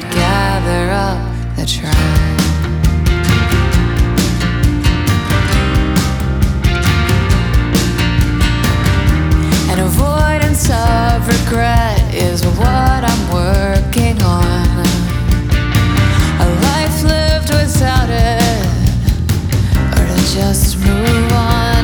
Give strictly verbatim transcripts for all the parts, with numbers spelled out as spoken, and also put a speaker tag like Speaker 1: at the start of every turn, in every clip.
Speaker 1: we'd gather up the tribe. And avoidance of regret is what I'm working on. A life lived without it, or to just move on,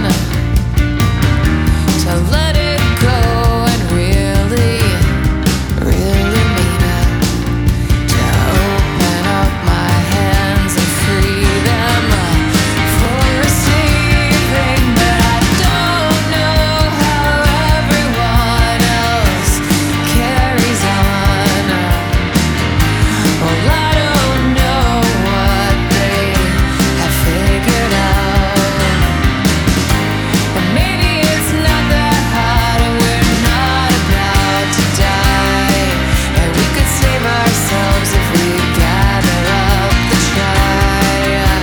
Speaker 1: to let it go and really, really mean it, to open up my hands and free them for receiving. But I don't know how everyone else carries on. Well, I don't know what they have figured out. But maybe it's not that hard, and we're not about to die. And we could save ourselves if we gather up the tribe.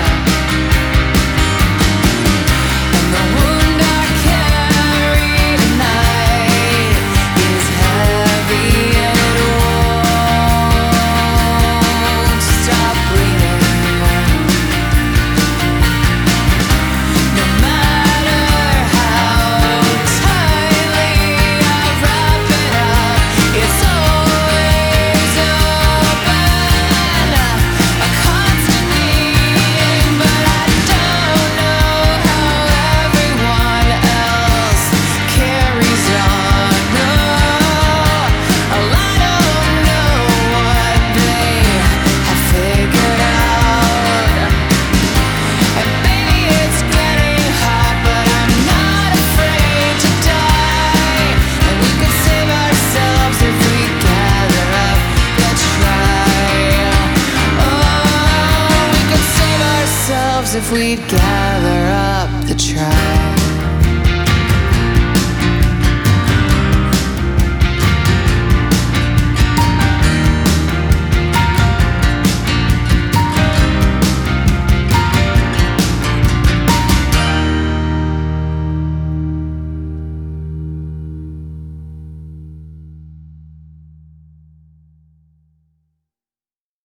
Speaker 1: And the wound I carry tonight is heavy, and it won't stop bleeding. No matter how tightly I wrap it up, it's always open, a constant need. But I don't know how everyone else carries on. No, well, I don't know what they have figured out. And baby, it's getting hot, but I'm not afraid to die. And we could save ourselves if we gather up the tribe. Oh, we could save ourselves if we gather up the tribe.